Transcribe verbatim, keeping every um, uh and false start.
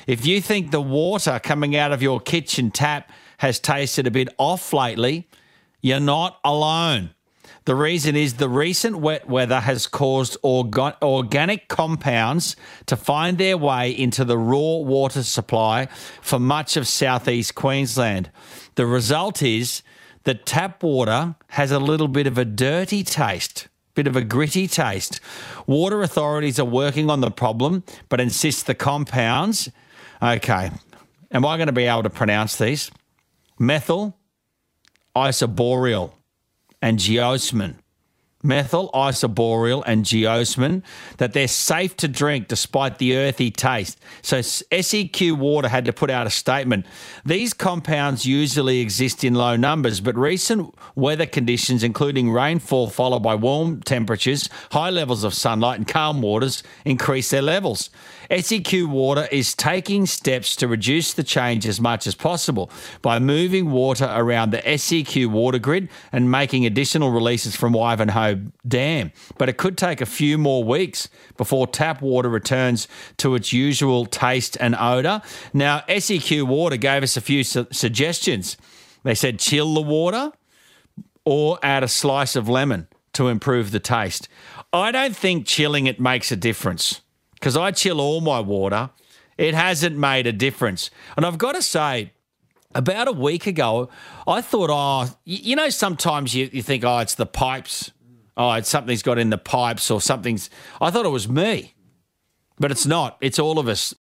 If you think the water coming out of your kitchen tap has tasted a bit off lately, you're not alone. The reason is the recent wet weather has caused orga- organic compounds to find their way into the raw water supply for much of southeast Queensland. The result is that tap water has a little bit of a dirty taste, bit of a gritty taste. Water authorities are working on the problem, but insist the compounds... Okay, am I going to be able to pronounce these? Methyl, isoboreal, and geosmin. Methyl, isoboreal, and geosmin, that they're safe to drink despite the earthy taste. So S E Q Water had to put out a statement. These compounds usually exist in low numbers, but recent weather conditions, including rainfall followed by warm temperatures, high levels of sunlight, and calm waters, increase their levels. S E Q Water is taking steps to reduce the change as much as possible by moving water around the S E Q water grid and making additional releases from Ivanhoe Dam. But it could take a few more weeks before tap water returns to its usual taste and odour. Now, S E Q Water gave us a few su- suggestions. They said chill the water or add a slice of lemon to improve the taste. I don't think chilling it makes a difference, because I chill all my water. It hasn't made a difference. And I've got to say, about a week ago, I thought, oh, you know, sometimes you, you think, oh, it's the pipes. Oh, it's something's got in the pipes or something's... I thought it was me, but it's not. It's all of us.